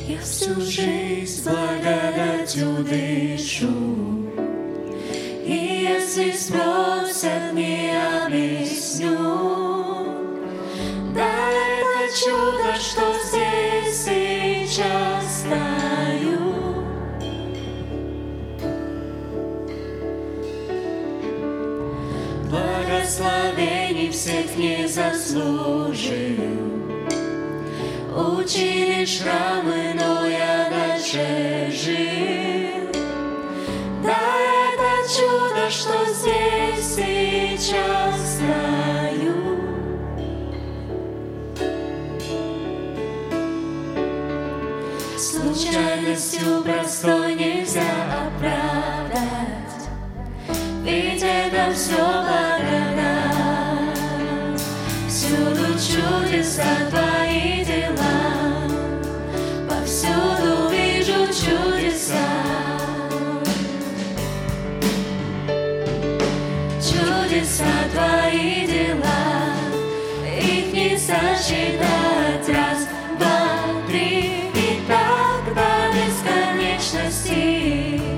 Я всю жизнь благодатью дышу, и если спросят, не объясню. Да, это чудо, что здесь сейчас стою. Благословений всех не заслужил, учили шрамы, но я дальше жил. Да, это чудо, что здесь сейчас стою. Случайностью простой нельзя оправдать, ведь это все благодать. Всюду чудеса твои дела, повсюду вижу чудеса. Чудеса твои дела, их не сосчитать. Раз, два, три, и так до бесконечности.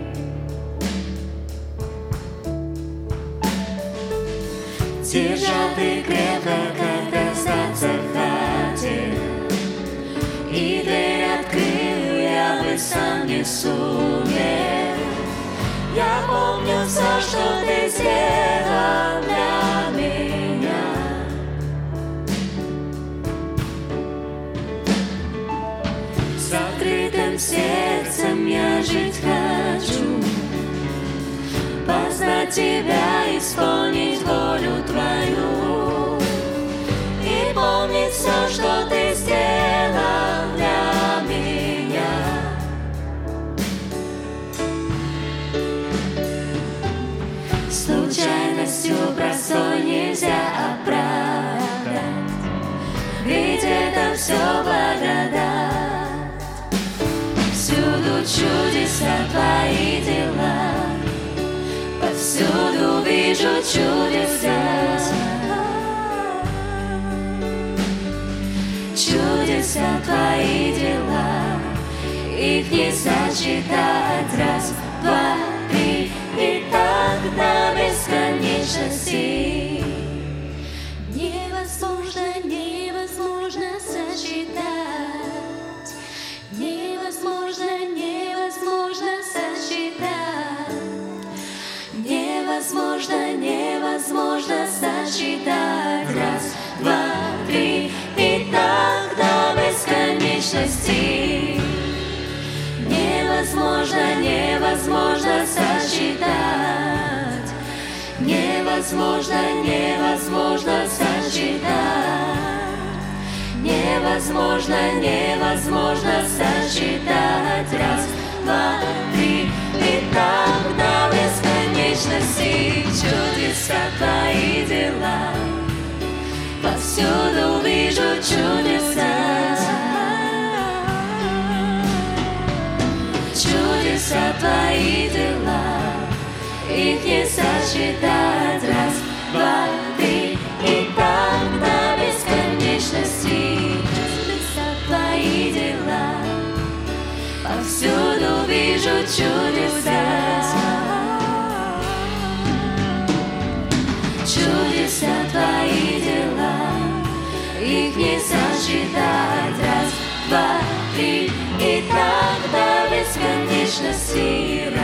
Держал ты крепко, когда сдаться хотел, и дверь открыл, я бы сам не сумел. Я помню все, что ты сделал для меня. С открытым сердцем я жить хочу, познать тебя, исполнить волю твою, и помнить все, что ты сделал для меня. Случайностью простой нельзя оправдать, ведь это все благодать. Всюду чудеса твои дела, повсюду вижу чудеса. Чудеса твои дела, их не сосчитать. Раз, два, три, и так до бесконечности. Невозможно, невозможно сосчитать. Невозможно, невозможно сосчитать. Невозможно, невозможно сосчитать. Раз, два, три, и так до бесконечности. Невозможно, невозможно сосчитать. Невозможно, невозможно сосчитать. Невозможно, невозможно сосчитать. Раз, два, три, и так до бесконечности. Чудеса твои дела, повсюду вижу чудеса. Чудеса твои дела, их не сосчитать. Раз, два, три, и так до бесконечности. Чудеса твои дела, повсюду вижу чудеса. Чудеса твои дела, их не сосчитать. Раз, два, три, и так до бесконечности.